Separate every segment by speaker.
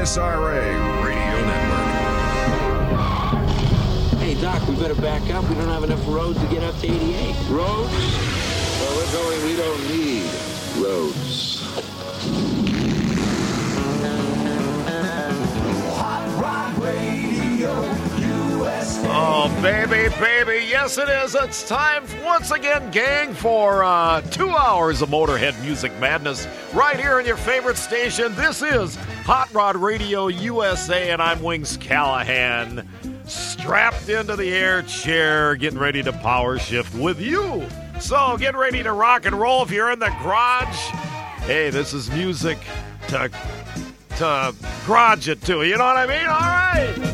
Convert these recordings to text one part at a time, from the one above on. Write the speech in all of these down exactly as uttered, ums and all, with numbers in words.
Speaker 1: S R A Radio Network.
Speaker 2: Hey, Doc, we better back up. We don't have enough road to get up to eighty-eight.
Speaker 3: Roads? Well, we're going, we don't need roads.
Speaker 4: Hot Rod Radio U S A.
Speaker 5: Oh, baby, baby, yes it is. It's time once again, gang, for uh, two hours of Motorhead Music Madness right here in your favorite station. This is Hot Rod Radio U S A, and I'm Wings Callahan, strapped into the air chair, getting ready to power shift with you. So get ready to rock and roll if you're in the garage. Hey, this is music to, to garage it to, you know what I mean? All right.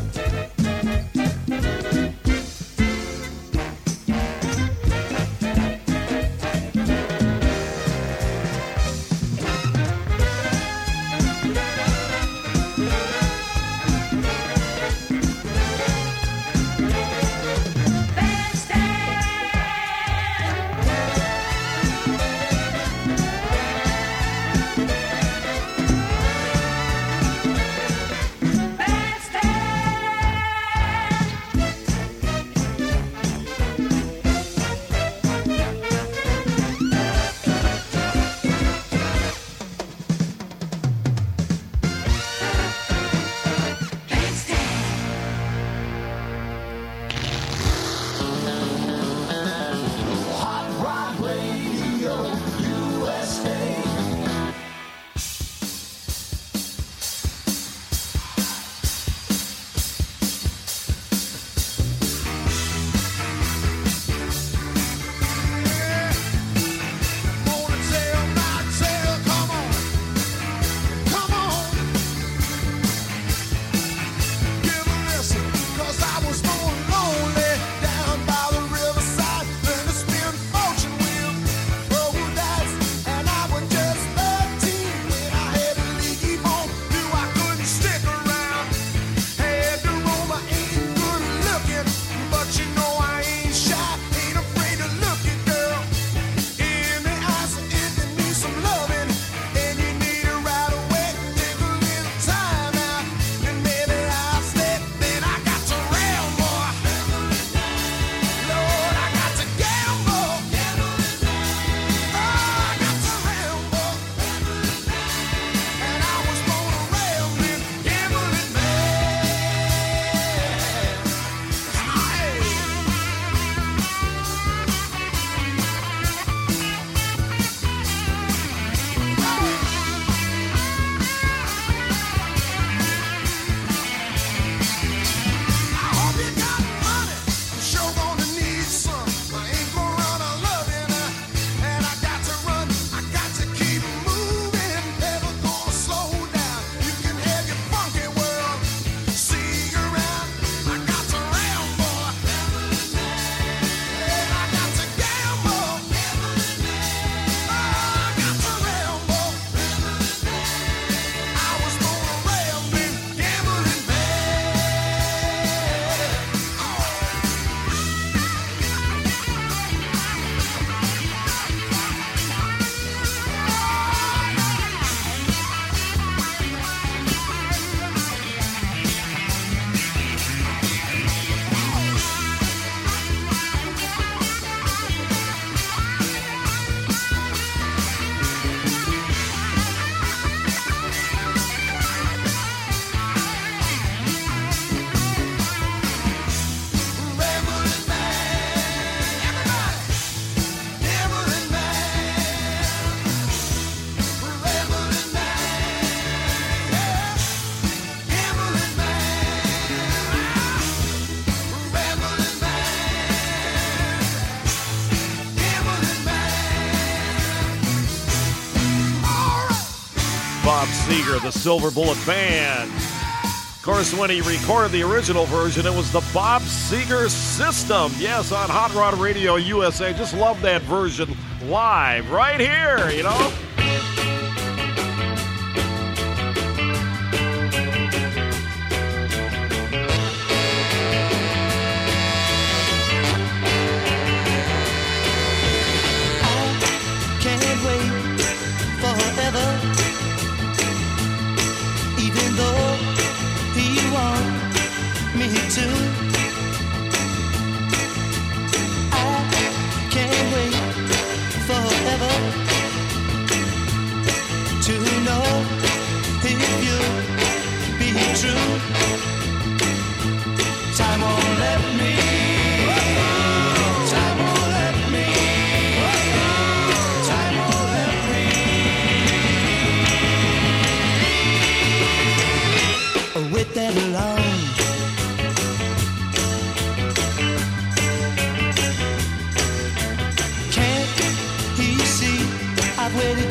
Speaker 5: Seger, the Silver Bullet Band. Of course, when he recorded the original version, it was the Bob Seger System. Yes, on Hot Rod Radio U S A. Just love that version live right here, you know?
Speaker 6: Can't wait forever, even though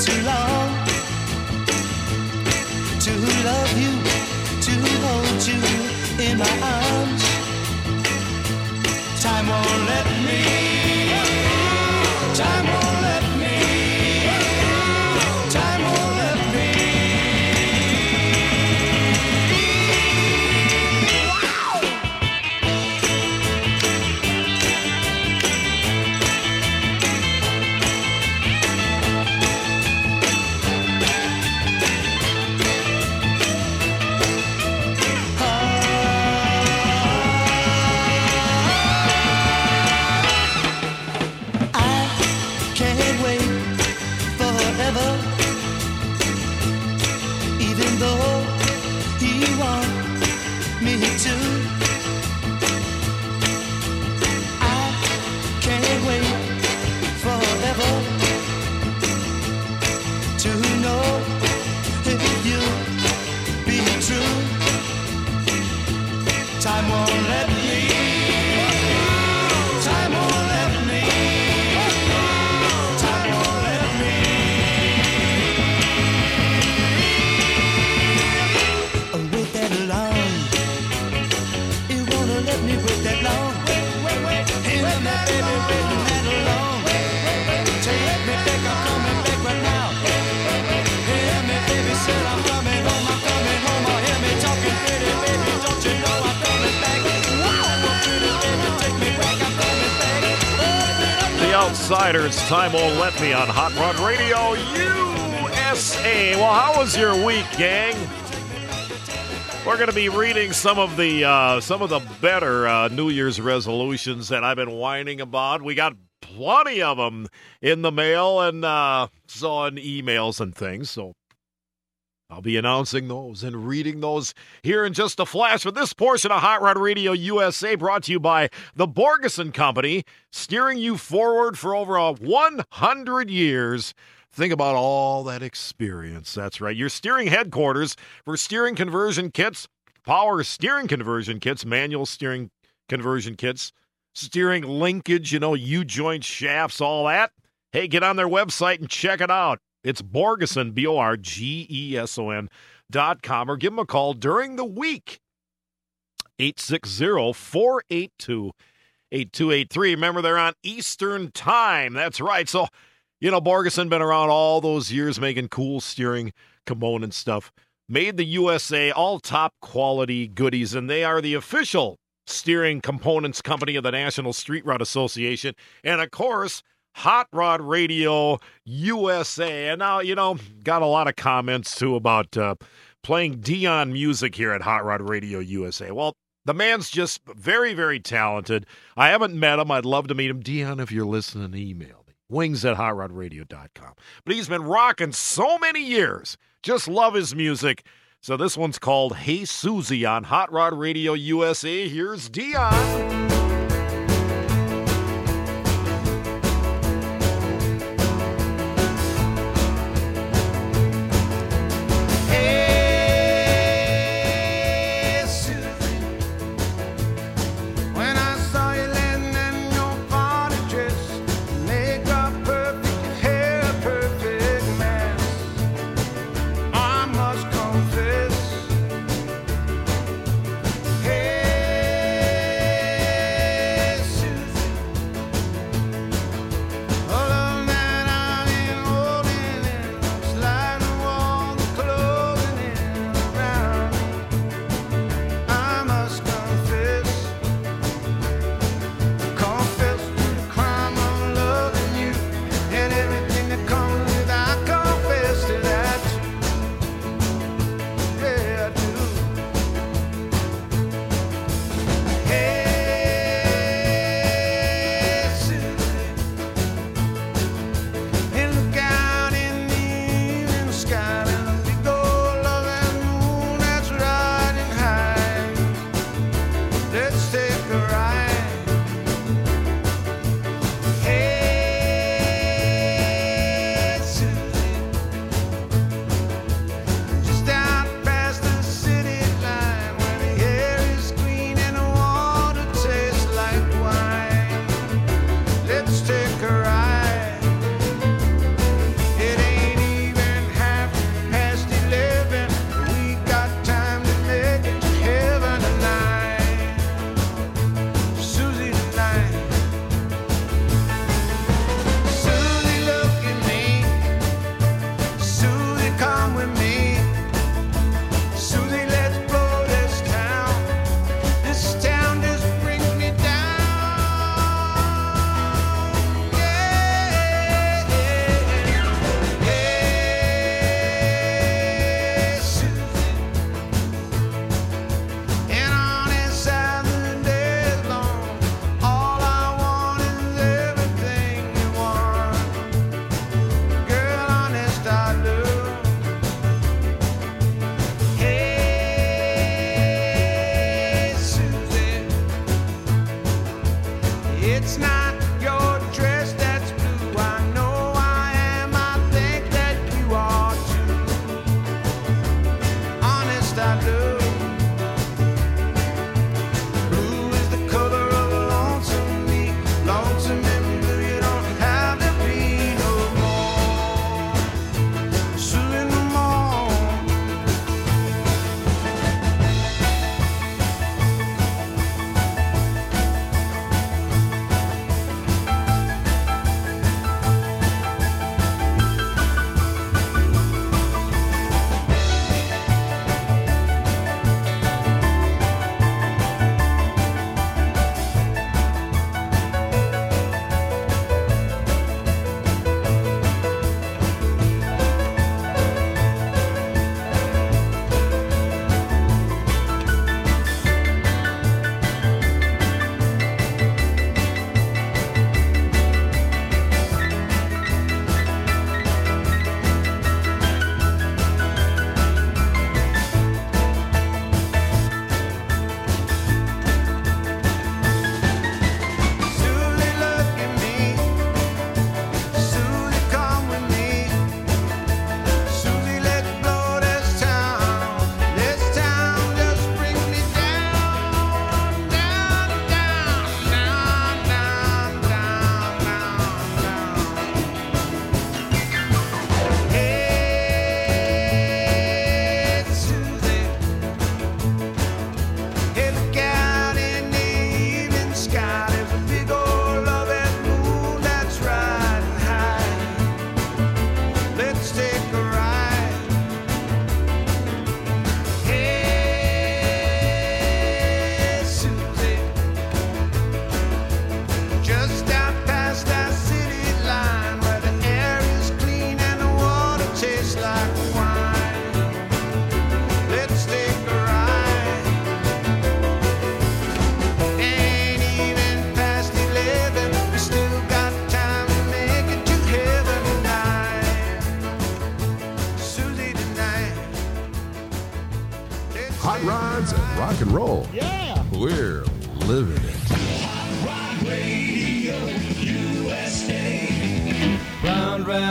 Speaker 6: too long to love you, to hold you in my arms. Time won't let me, time won't let me, time won't let me. Even though he wants me to, I can't wait forever to know if you'll be true. Time won't let me, time won't let me, time won't let me. Wait that long, it won't let me wait that long. Wait, wait, wait, hear me, baby, waiting that long. Take me back, I'm coming back right now. Hear me, baby, said I'm coming home, I'm coming home. Oh, hear me talking pretty, baby, don't you know I'm coming back? Wow, pretty baby, take me back, I'm coming back.
Speaker 5: The Outsiders, Time Won't Let Me on Hot Rod Radio U S A. Well, how was your week, gang? We're going to be reading some of the uh, some of the better uh, New Year's resolutions that I've been whining about. We got plenty of them in the mail and uh, so on emails and things. So I'll be announcing those and reading those here in just a flash. For this portion of Hot Rod Radio U S A, brought to you by the Borgeson Company, steering you forward for over a one hundred years. Think about all that experience. That's right. Your steering headquarters for steering conversion kits, power steering conversion kits, manual steering conversion kits, steering linkage, you know, U-joint shafts, all that. Hey, get on their website and check it out. It's Borgeson, B O R G E S O N dot com, or give them a call during the week. eight six zero, four eight two, eight two eight three. Remember, they're on Eastern Time. That's right. So, you know, Borgeson been around all those years making cool steering component stuff. Made the U S A, all top quality goodies, and they are the official steering components company of the National Street Rod Association. And, of course, Hot Rod Radio U S A. And now, you know, got a lot of comments, too, about uh, playing Dion music here at Hot Rod Radio U S A. Well, the man's just very, very talented. I haven't met him. I'd love to meet him. Dion, if you're listening, email. Wings at hot rod radio dot com. But he's been rocking so many years. Just love his music. So this one's called Hey Susie on Hot Rod Radio U S A. Here's Dion.
Speaker 6: Hey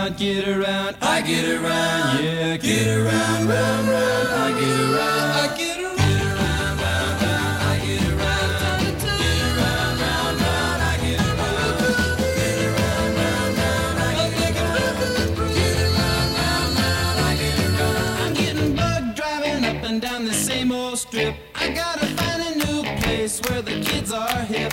Speaker 6: around, get around, I get around, yeah, get around, round, round, I get around, I get around. Down the same old strip, I gotta find a new place where the kids are hip.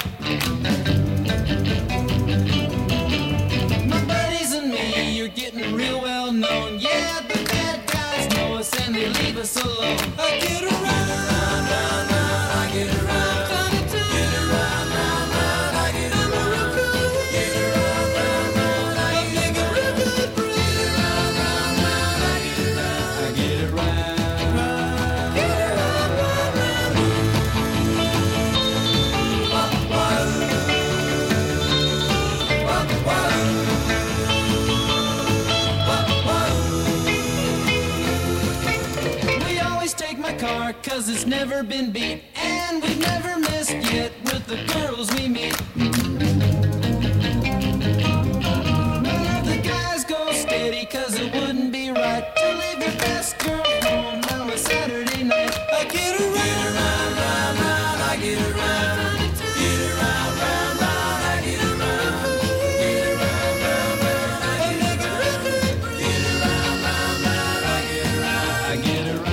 Speaker 6: My buddies and me, you're getting real well known. Yeah, the bad guys know us and they leave us alone. I get around, round, round, round, I get around. Get around, round, round, I get around. Get around, round, round, I get around. Get around, round, round, I get around. I get around. Car, cause it's never been beat, and we've never missed yet with the girls we meet. None of the guys go steady, cause it wouldn't be right to leave your best girl home on a Saturday night. I get around, get around, round, round, I get around. Get around, round, round, I get around. Get around, round, round, I get around. Get around, round, round, I get around. I get around.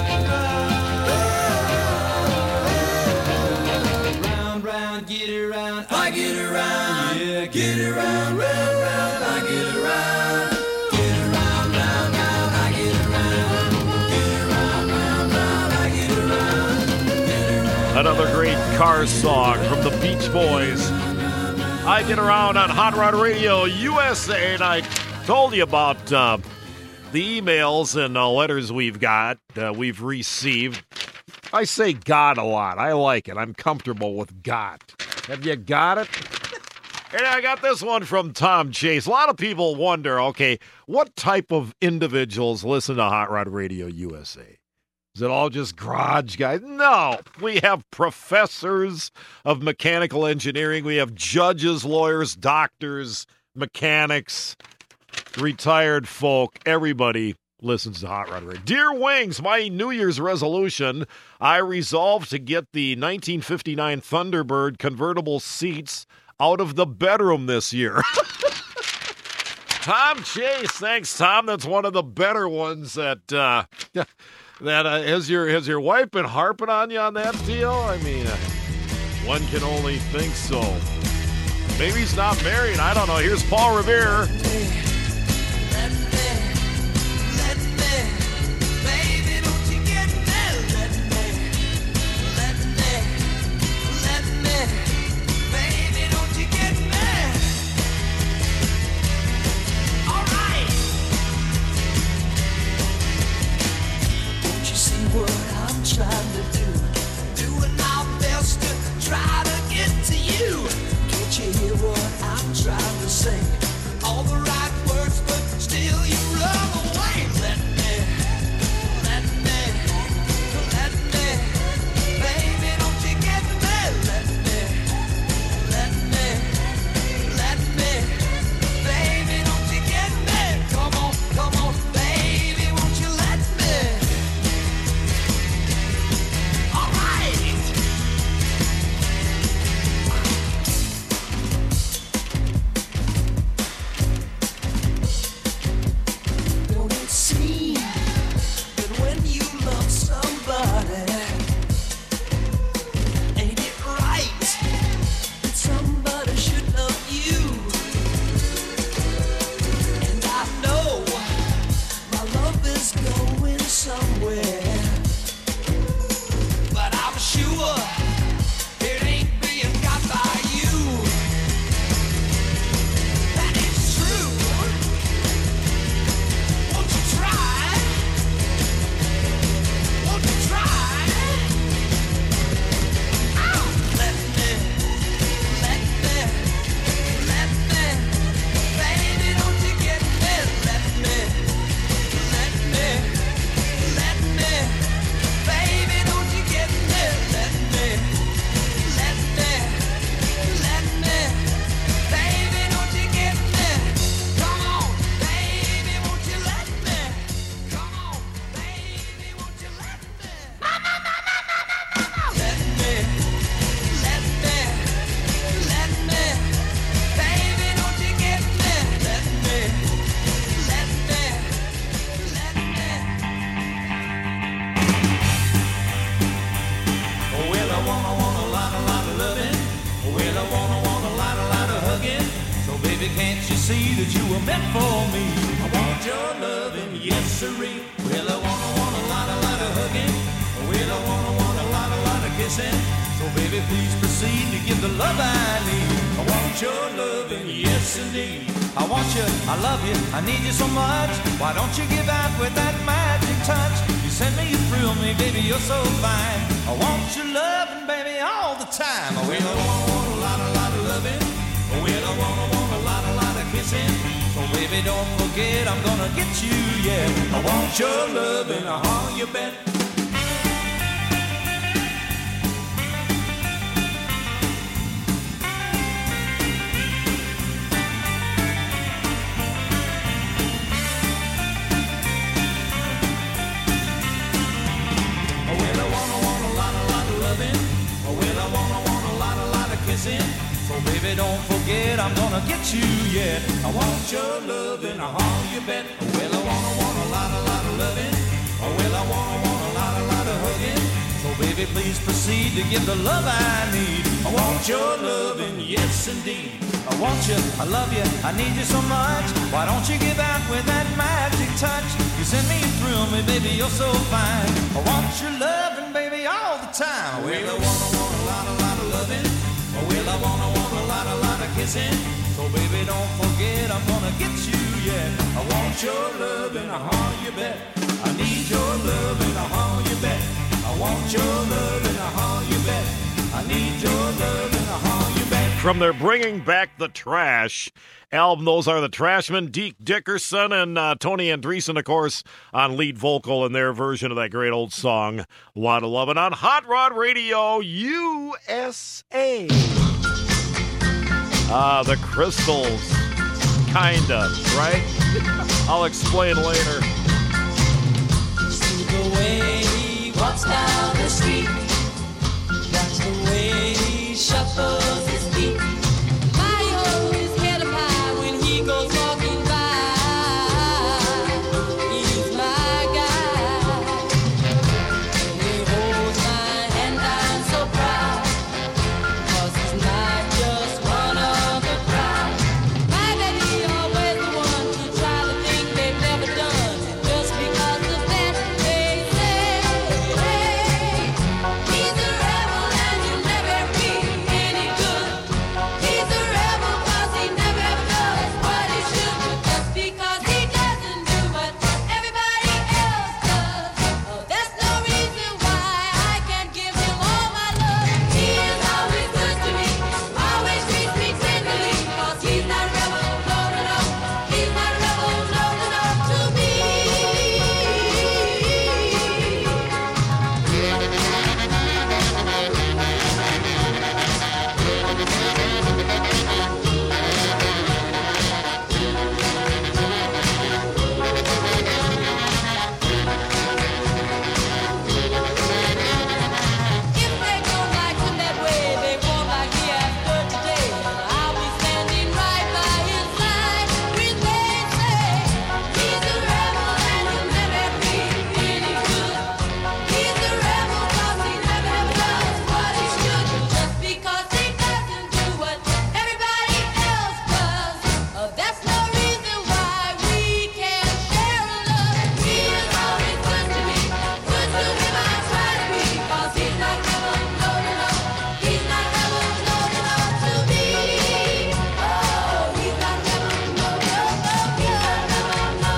Speaker 6: Get around, I get around, yeah, get around, round, round, I get around. Get around, round, round, I get around. Get around, round, round, I get around. Get around.
Speaker 5: Another great car song from the Beach Boys. I Get Around on Hot Rod Radio U S A, and I told you about uh, the emails and uh, letters we've got, uh, we've received. I say got a lot. I like it. I'm comfortable with got. Have you got it? And I got this one from Tom Chase. A lot of people wonder, okay, what type of individuals listen to Hot Rod Radio U S A? Is it all just garage guys? No. We have professors of mechanical engineering. We have judges, lawyers, doctors, mechanics, retired folk. Everybody listens to Hot Rod Radio. Dear Wings, my New Year's resolution, I resolved to get the nineteen fifty-nine Thunderbird convertible seats out of the bedroom this year. Tom Chase, thanks, Tom. That's one of the better ones that, uh, that uh, has your has your wife been harping on you on that deal? I mean, uh, one can only think so. Maybe he's not married. I don't know. Here's Paul Revere.
Speaker 6: Trying to do, doing my best to try to get to you. Can't you hear what I'm trying to say? All the right you see that you were meant for me? I want your loving, yes sirree. Well, I wanna, want a lot, a lot of hugging. Well, I wanna, want a lot, a lot of kissing. So baby, please proceed to give the love I need. I want your loving, yes indeed. I want you, I love you, I need you so much. Why don't you give out with that magic touch? You send me, you thrill me, baby, you're so fine. I want your loving, baby, all the time. Well, I wanna, want a lot, a lot of loving. Well, I wanna, want a lot, a lot of kissing. So baby, don't forget, I'm gonna get you, yeah. I want your loving, uh-huh, you bet. So baby, don't forget, I'm gonna get you, yeah. I want your loving, uh-huh, you bet. Well, I wanna, want a lot, a lot of loving. Oh, well, I wanna, want a lot, a lot of hugging. So baby, please proceed to give the love I need. I want your loving, yes indeed. I want you, I love you, I need you so much. Why don't you give out with that magic touch? You send me, you thrill me, baby, you're so fine. I want your loving, baby, all the time. Well, I wanna, want a lot, a lot of loving. Well, I wanna, want a lot, a lot of kissing. So baby, don't forget, I'm gonna get you, yeah. I want your loving, uh-huh, you bet. I need your loving, uh-huh, you bet. I want your loving, uh-huh, you bet. I need your loving, uh-huh, you bet.
Speaker 5: From their Bringing Back the Trash album, those are the Trashmen, Deke Dickerson and uh, Tony Andreessen, of course, on lead vocal in their version of that great old song, Lot of Lovin', on Hot Rod Radio U S A. Ah, the Crystals. Kinda, right? I'll explain later.
Speaker 7: See the way he walks down the street. Watch the way he shuffles his feet. I hold his head up high when he goes walking by. He's my guy. And he holds my hand, I'm so proud. 'Cause he's not just one of the crowd. My daddy always the one to try the thing they've never done. Just because of that they say, hey, he's a rebel and he'll never be any good. He's a rebel 'cause he never ever does what he should. Just because he doesn't do what everybody else does. Oh, that's no reason why I can't give him all my love. He is always good to me, always treats me tenderly. 'Cause he's not a rebel, no, no, no. He's not a rebel, no, no, no, to me. If they don't like him that way, they won't like me after today. I'll be standing right by his side when they say he's a rebel and he'll never be any good. He's a rebel 'cause he never ever does what he should. Just because he doesn't do what everybody else does. Oh, that's no reason why we can't share a love. He is always good to me, good to him I try to be. 'Cause he's not rebel, no, no, no. He's not rebel, no, no, no, to me. Oh, he's not rebel, no, no, no. He's not rebel, no,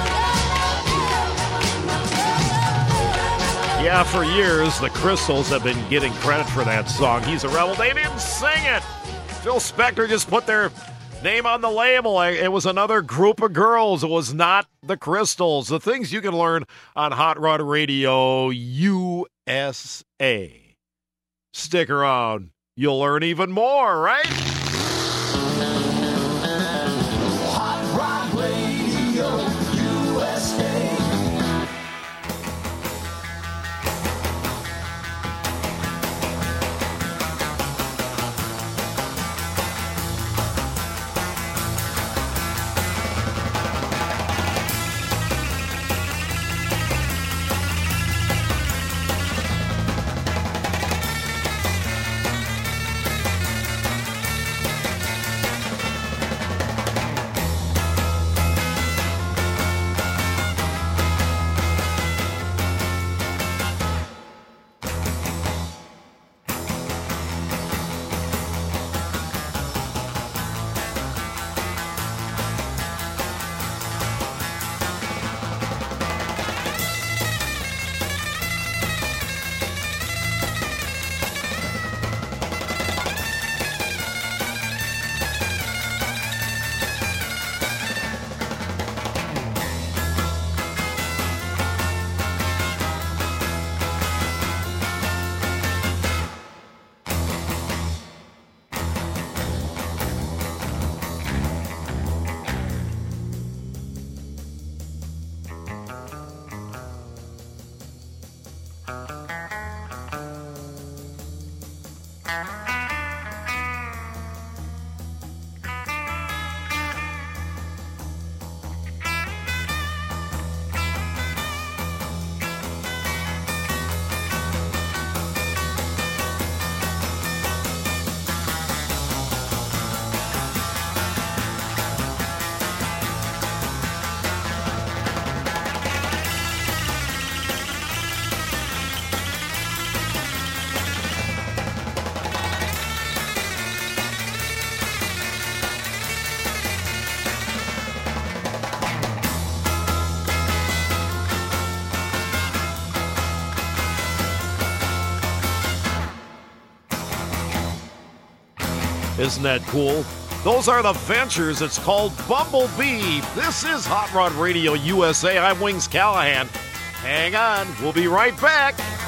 Speaker 7: no, no.
Speaker 5: Yeah, for years, the Crystals have been getting credit for that song, He's a Rebel. They didn't sing it. Phil Spector just put their name on the label. It was another group of girls. It was not the Crystals. The things you can learn on Hot Rod Radio U S A. Stick around. You'll learn even more, right?
Speaker 4: Hot Rod Radio U S A.
Speaker 5: Isn't that cool? Those are the Ventures. It's called Bumblebee. This is Hot Rod Radio U S A. I'm Wings Callahan. Hang on. We'll be right back.